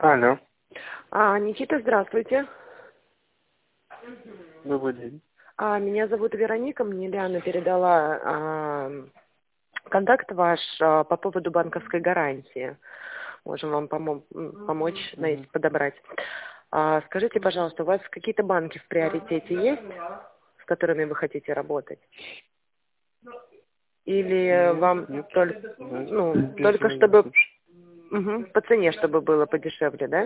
Алло, Никита, здравствуйте. добрый день. Меня зовут Вероника, мне Лиана передала контакт ваш по поводу банковской гарантии. Можем вам помочь найти, подобрать. Скажите, пожалуйста, у вас какие-то банки в приоритете есть, с которыми вы хотите работать? Или вам Нет, только, без только чтобы разницы. по цене, чтобы было подешевле, да?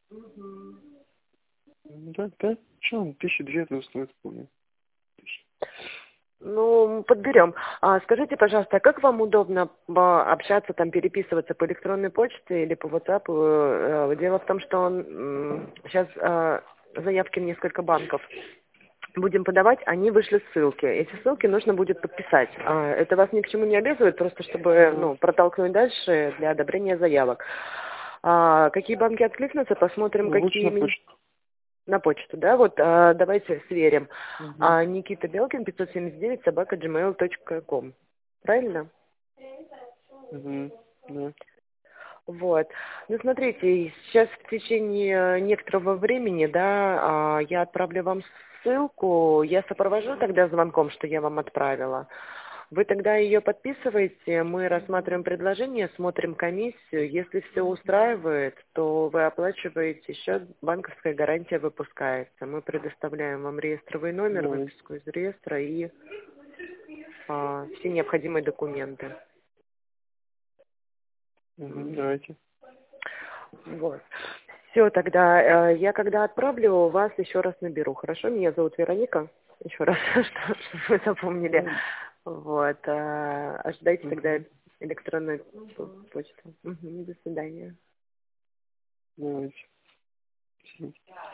Да, что, 1200 это устроит вполне. Подберем. Скажите, пожалуйста, а как вам удобно общаться, там, переписываться по электронной почте или по WhatsApp? Дело в том, что сейчас заявки в несколько банков будем подавать, они вышли ссылки. Эти ссылки нужно будет подписать. Это вас ни к чему не обязывает, просто чтобы протолкнуть дальше для одобрения заявок. Какие банки откликнутся, посмотрим, Лучше на какие... почту. На почту, да? Вот давайте сверим. Угу. Никита Белкин, 579, @gmail.com. Правильно? Угу. Да. Вот. Смотрите, сейчас в течение некоторого времени, да, я отправлю вам ссылку, я сопровожу тогда звонком, что я вам отправила. Вы тогда ее подписываете, мы рассматриваем предложение, смотрим комиссию. Если все устраивает, то вы оплачиваете счет, банковская гарантия выпускается. Мы предоставляем вам реестровый номер, Давай. выписку из реестра и все необходимые документы. Угу. Давайте. Вот. Все, тогда я когда отправлю, вас еще раз наберу. Хорошо? Меня зовут Вероника. Еще раз, чтобы вы запомнили. Вот. Ожидайте тогда электронную почту. До свидания. Давайте.